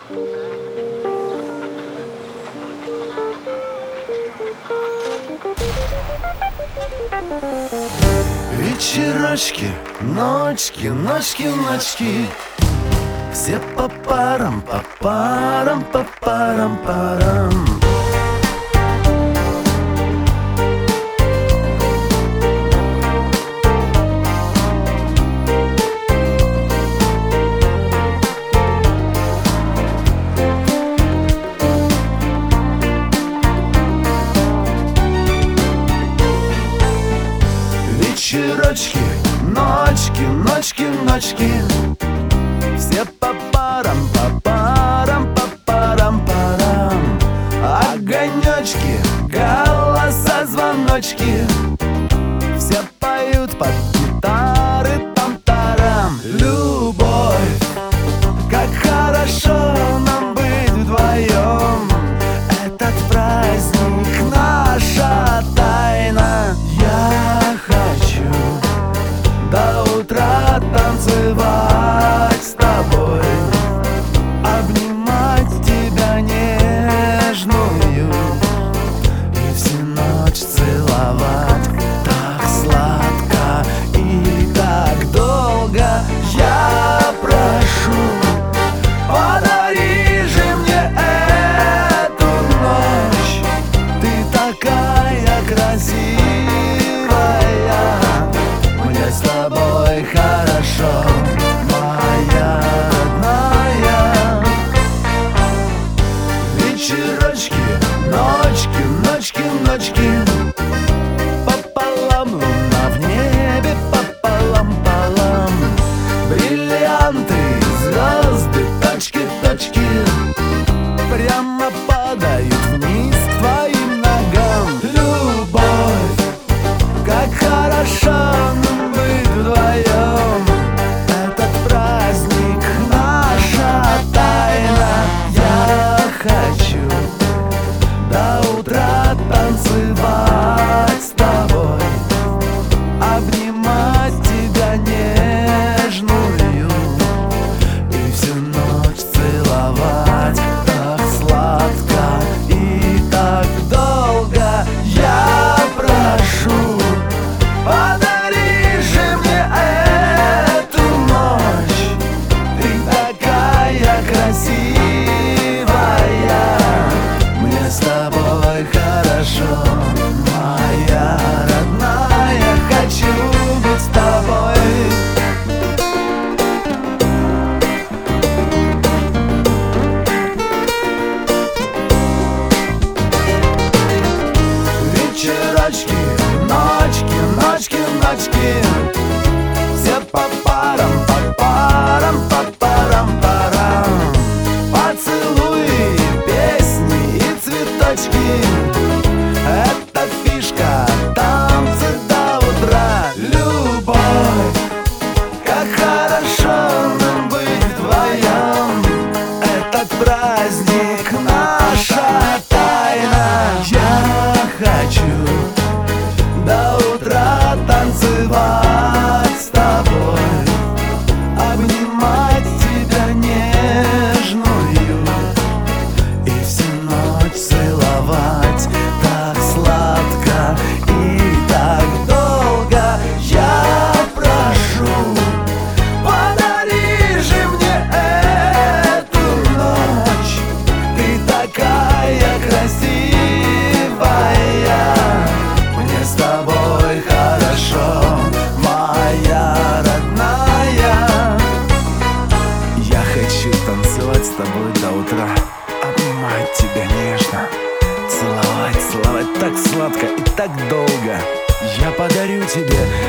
Вечерочки, ночки, ночки, ночки, все по парам, по парам, по парам, парам. Вечерочки, ночки, ночки, ночки, все по парам, по парам, по парам, парам. Огонечки, голоса, звоночки, все поют под гитары, там-тарам. Любовь, как хорошо нам быть вдвоем. Этот праздник наша тайна. Я хочу до утра танцевать с тобой, обнимать тебя нежную и всю ночь целовать так сладко и так долго. Я прошу, подари же мне эту ночь. Ты такая красивая, мне с тобой хорошо, моя родная. Вечерочки, ночки, ночки, ночки, пополам луна в небе, пополам-полам. Бриллианты, звезды, точки, точки прямо падают вниз к твоим ногам. Любовь, как хорошо нам быть вдвоем. Этот праздник наша тайна. Я хочу до утра танцевать с тобой, обнимать тебя нежную и всю ночь целовать так сладко и так долго. Я прошу, подари же мне эту ночь. Ты такая красивая, мне с тобой хорошо, моя родная. Хочу быть с тобой. Вечерочки, ночки, ночки, ночки, все по парам, по парам, по парам, парам. Поцелуи, песни и цветочки — это фишка, танцы до утра. Любовь, как хорошо нам быть вдвоем. Этот праздник наша тайна. Я хочу до утра танцевать с тобой, обнимать тебя нежную и всю ночь целовать так сладко и так долго. Я прошу, подари же мне эту ночь. Ты такая красивая, мне с тобой хорошо, моя родная. Я хочу танцевать с тобой до утра, обнимать тебя нежно, целовать, целовать так сладко и так долго. Я подарю тебе